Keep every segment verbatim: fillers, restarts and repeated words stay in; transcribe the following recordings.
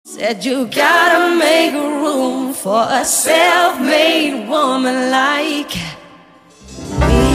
Said you gotta make room for a self-made woman like me.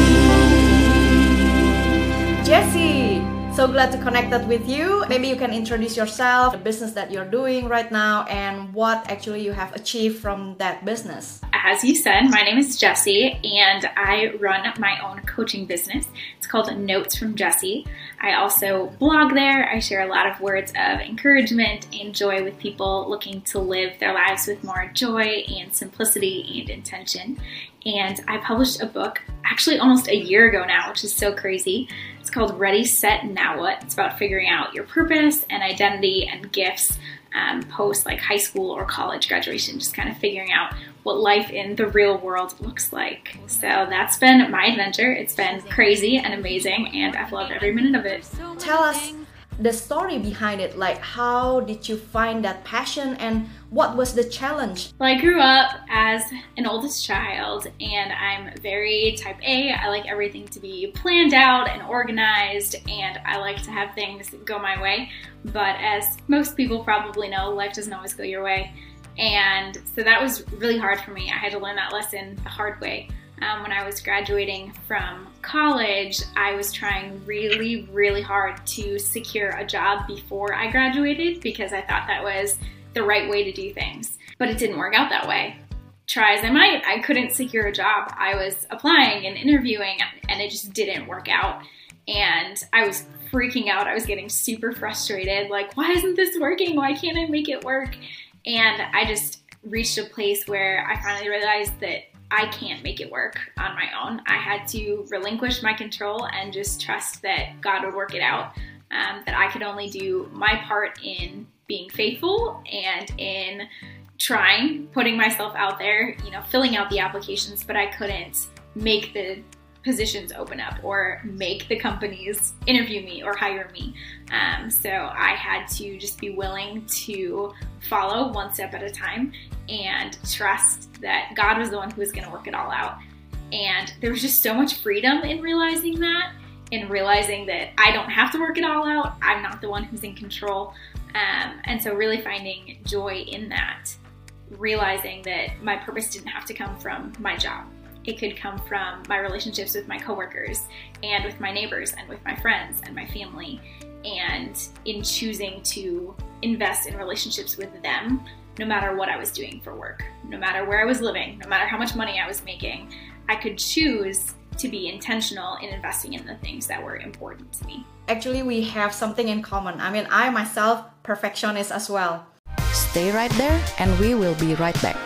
Jessie, so glad to connect with you. Maybe you can introduce yourself, the business that you're doing right now, and what actually you have achieved from that business. As you said, my name is Jessie, and I run my own coaching business. It's called Notes from Jessie. I also blog there. I share a lot of words of encouragement and joy with people looking to live their lives with more joy and simplicity and intention. And I published a book actually almost a year ago now, which is so crazy. It's called Ready, Set, Now What? It's about figuring out your purpose and identity and gifts um, post like high school or college graduation, just kind of figuring out what life in the real world looks like. So that's been my adventure. It's been crazy and amazing, and I've loved every minute of it. Tell us the story behind it, like how did you find that passion and what was the challenge? Well, I grew up as an oldest child, and I'm very type A. I like everything to be planned out and organized, and I like to have things go my way. But as most people probably know, life doesn't always go your way. And so that was really hard for me. I had to learn that lesson the hard way. Um, when I was graduating from college, I was trying really, really hard to secure a job before I graduated because I thought that was the right way to do things. But it didn't work out that way. Try as I might, I couldn't secure a job. I was applying and interviewing, and it just didn't work out. And I was freaking out. I was getting super frustrated. Like, why isn't this working? Why can't I make it work? And I just reached a place where I finally realized that I can't make it work on my own. I had to relinquish my control and just trust that God would work it out, um, that I could only do my part in being faithful and in trying, putting myself out there, you know, filling out the applications, but I couldn't make the positions open up or make the companies interview me or hire me. Um, so I had to just be willing to follow one step at a time and trust that God was the one who was going to work it all out. And there was just so much freedom in realizing that, in realizing that I don't have to work it all out. I'm not the one who's in control. Um, and so really finding joy in that, realizing that my purpose didn't have to come from my job. It could come from my relationships with my coworkers and with my neighbors and with my friends and my family. And in choosing to invest in relationships with them, no matter what I was doing for work, no matter where I was living, no matter how much money I was making, I could choose to be intentional in investing in the things that were important to me. Actually, we have something in common. I mean, I myself, perfectionist as well. Stay right there and we will be right back.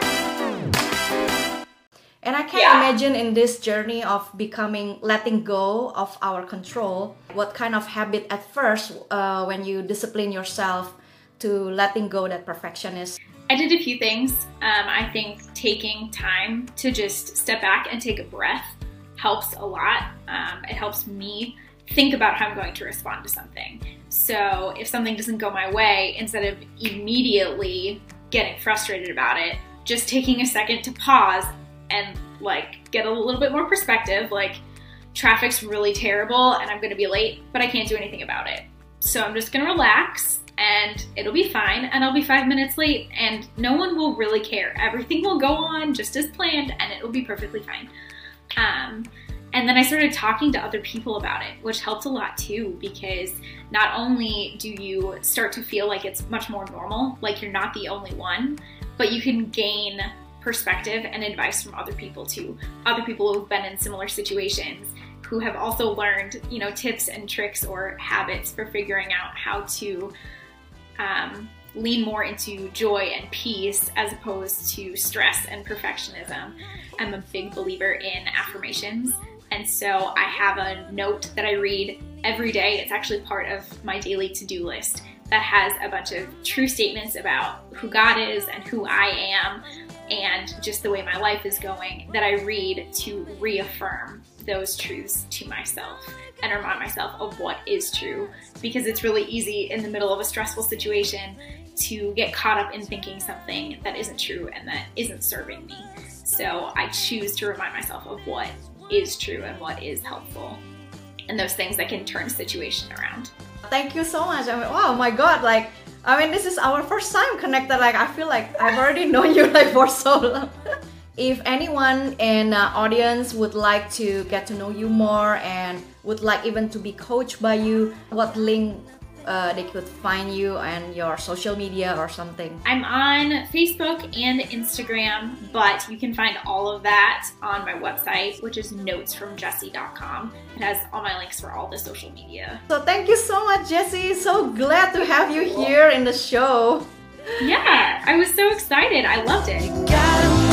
And I can Yeah. imagine in this journey of becoming, letting go of our control, what kind of habit at first uh, when you discipline yourself to letting go that perfectionist? I did a few things. Um, I think taking time to just step back and take a breath helps a lot. Um, it helps me think about how I'm going to respond to something. So if something doesn't go my way, instead of immediately getting frustrated about it, just taking a second to pause and like get a little bit more perspective, like traffic's really terrible and I'm gonna be late, but I can't do anything about it. So I'm just gonna relax and it'll be fine, and I'll be five minutes late and no one will really care. Everything will go on just as planned and it will be perfectly fine. Um, and then I started talking to other people about it, which helped a lot too, because not only do you start to feel like it's much more normal, like you're not the only one, but you can gain perspective and advice from other people too. Other people who've been in similar situations, who have also learned, you know, tips and tricks or habits for figuring out how to um, lean more into joy and peace as opposed to stress and perfectionism. I'm a big believer in affirmations. And so I have a note that I read every day. It's actually part of my daily to-do list that has a bunch of true statements about who God is and who I am and just the way my life is going that I read to reaffirm those truths to myself and remind myself of what is true, because it's really easy in the middle of a stressful situation to get caught up in thinking something that isn't true and that isn't serving me. So I choose to remind myself of what is true and what is helpful and those things that can turn a situation around. Thank you so much. I mean, oh my God, like I mean, this is our first time connected. Like, I feel like I've already known you like for so long. If anyone in the audience would like to get to know you more and would like even to be coached by you, what link uh, they could find you and your social media or something? I'm on Facebook and Instagram, but you can find all of that on my website, which is notes from jessie dot com. It has all my links for all the social media. So thank you so much, Jessie. So glad to have you here in the show. Yeah, I was so excited. I loved it. You gotta